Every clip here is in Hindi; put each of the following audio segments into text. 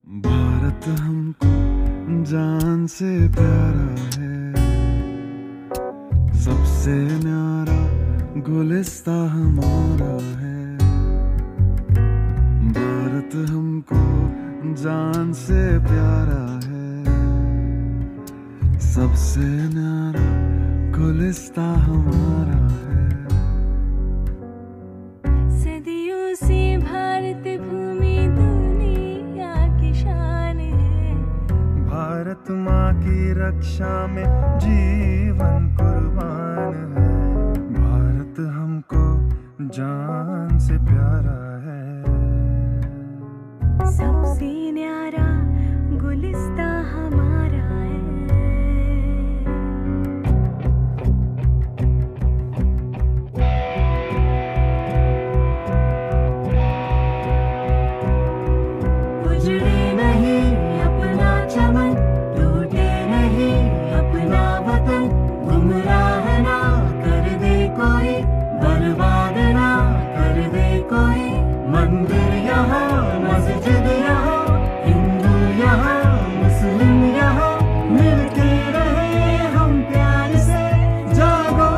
भारत हमको जान से प्यारा है, सबसे न्यारा गुलिस्ता हमारा है। भारत हमको जान से प्यारा है, सबसे न्यारा गुलिस्ता हमारा है। सदियों से भारत भूमि दुनिया की शान है। भारत माँ की रक्षा में जीवन कुर्बान है। भारत हमको जान से प्यारा है, सबसे न्यारा गुलिस्ता हमारा है। उजड़े नहीं अपना चमन, टूटे नहीं अपना वतन, गुमराह ना कर दे कोई, बर्बाद ना कर दे कोई। मंदिर यहाँ मस्जिद यहाँ, हिंदू यहाँ मुस्लिम यहाँ, मिलके रहे हम प्यार से। जागो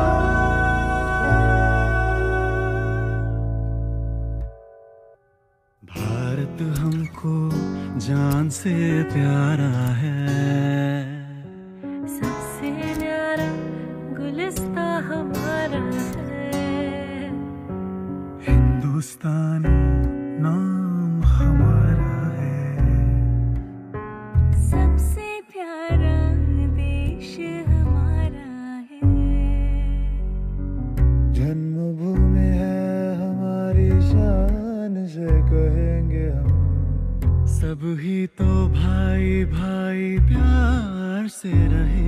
भारत हमको जान से प्यारा है, सबसे न्यारा गुलिस्ता हमारा है। हिंदुस्तानी नाम हमारा है, सबसे प्यारा देश हमारा है। जन्मभूमि है हमारी, शान से कहेंगे हम। सब ही तो भाई भाई प्यार से रहे।